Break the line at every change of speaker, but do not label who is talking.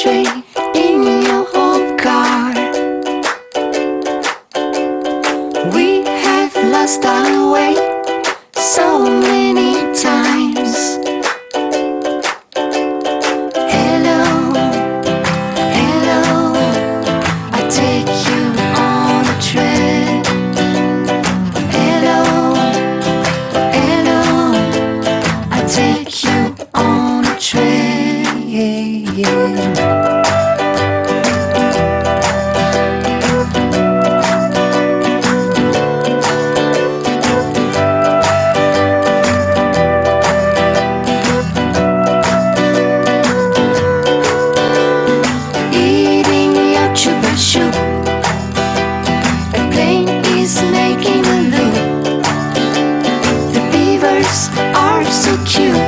tree in your old car. We have lost our way so many times. Hello, hello, I take you on a trip. Hello, hello, I take you on a trip. Eating your chupa chup, a plane is making a loop. The beavers are so cute.